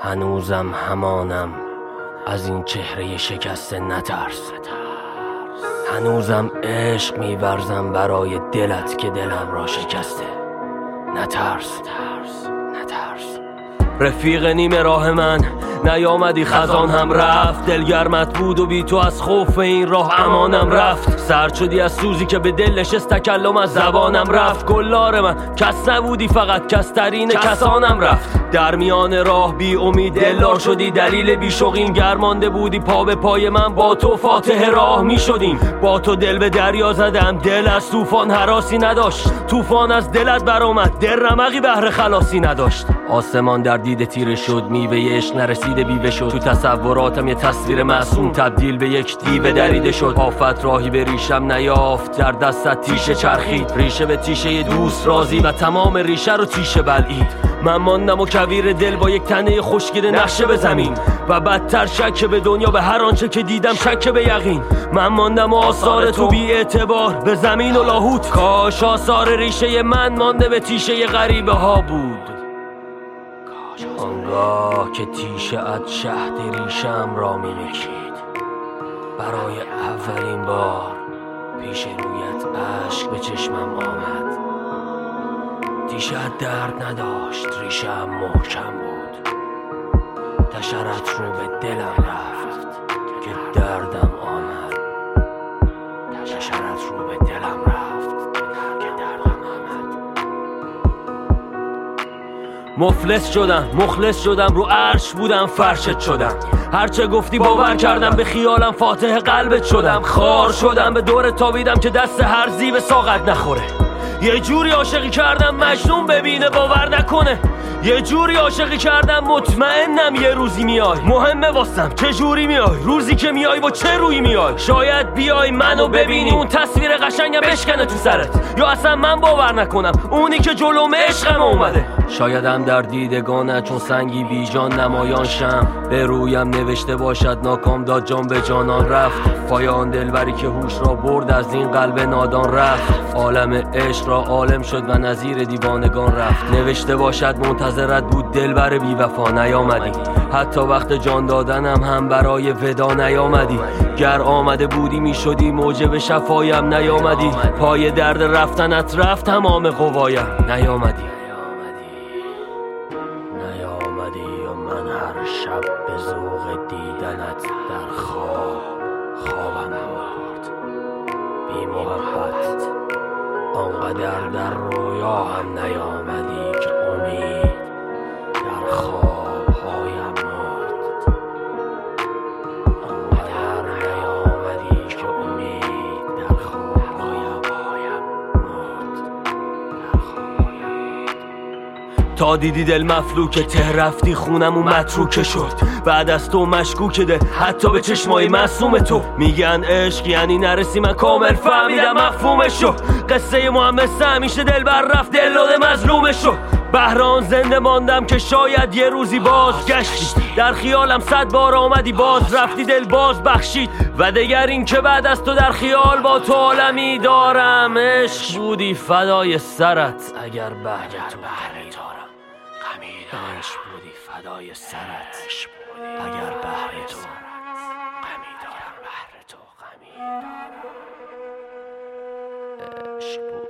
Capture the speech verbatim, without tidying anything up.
هنوزم همانم، از این چهره شکسته نترس. هنوزم عشق می‌ورزم برای دلت که دلم را شکسته. نترس، نترس. رفیق نیمه راه من نیامدی، خزان هم رفت. دلگرمت بود و بی تو از خوف این راه امانم رفت. سرد شدی از سوزی که به دل نشست، تکلم از زبانم رفت. گلار من کس نبودی، فقط کس ترین کسانم رفت. در میان راه بی امید دلدار شدی، دلیل بی شوقین گرمانده بودی. پا به پای من با تو فاتح راه می شدیم. با تو دل به دریا زدم، دل از طوفان هراسی نداشت. طوفان از دلت برآمد، دل رمقی بهر خلاصی نداشت. آسمان در دیده تیره شد، میوه عشق نرسیده بیوه شد. تو تصوراتم یه تصویر معصوم تبدیل به یک دیو دریده شد. آفت راهی به ریشم نیافت، در دستت تیشه چرخید. ریشه به تیشه دوست رازی و تمام ریشه رو تیشه بلعید. من ماندم و کویر دل با یک تنه خشکیده نقشه به زمین، و بدتر شک به دنیا، به هر آنچه که دیدم شک به یقین. من ماندم و آثار تو بی اعتبار به زمین و لاهوت. کاش آثار ریشه من مانده به تیشه غریبه ها بود. آنگاه که تیشه ات شهد ریشم را می نکشید، برای اولین بار پیش رویت اشک به چشمم آمد. تیشه ات درد نداشت، ریشم محکم بود. تشرت رو به دلم رفت که دردم آمد. تشرت رو به دلم رفت که دردم آمد. مفلس شدم، مخلص شدم، رو عرش بودم فرشت شدم. هرچه گفتی باور کردم، به خیالم فاتح قلبت شدم. خار شدم، به دور تابیدم که دست هر زیب ساقت نخوره. یه جوری عاشقی کردم مجنون ببینه باور نکنه. یه جوری عاشقی کردم مطمئنم یه روزی میای. مهمه واسم چه جوری میای، روزی که میای با چه روی میای. شاید بیای منو ببینی، اون تصویر قشنگم بشکنه تو سرت، یا اصلا من باور نکنم اونی که جلوم عشقم اومده. شایدم در دیدگانت چون سنگی بی جان نمایان شم، به رویم نوشته باشد ناکام داد جان به جانان رفت. پایان دلبری که هوش را برد از این قلب نادان رفت. عالم عشق را عالم شد و نظیر دیوانگان رفت. نوشته باشد منتظرت بود دلبر بی وفا نیامدی. حتی وقت جان دادنم هم برای ودا نیامدی. گر آمده بودی می شدی موجب شفایم نیامدی. پای درد رفتنت رفت تمام قوایم نیامدی. نیامدی و من هر شب به ذوق دیدنت در خواب خوابم برد. بی محبت آنقدر در رویا هم نیامدی که امید در خوابهایم مرد. آنقدر نیامدی که امید در خوابهایم مرد. در خوابهایم تا دیدی دل مفلوکه، ته رفتی خونم و متروکه شد. بعد از تو مشکوک ده حتی به چشمای معصوم تو. میگن عشق یعنی نرسی، من کامل فهمیدم مفهومشو. قصه محمد همیشه دل بر رفت، دل داده مظلومشو. بهران زنده ماندم که شاید یه روزی باز گشتی. در خیالم صد بار آمدی باز رفتی، دل باز بخشید. و دگر این که بعد از تو در خیال با تو عالمی دارم. عشق بودی فدای سرت اگر بهر تو غمی دارم. عشق بودی فدای سرت اگر بهر تو غمی دارم. عشق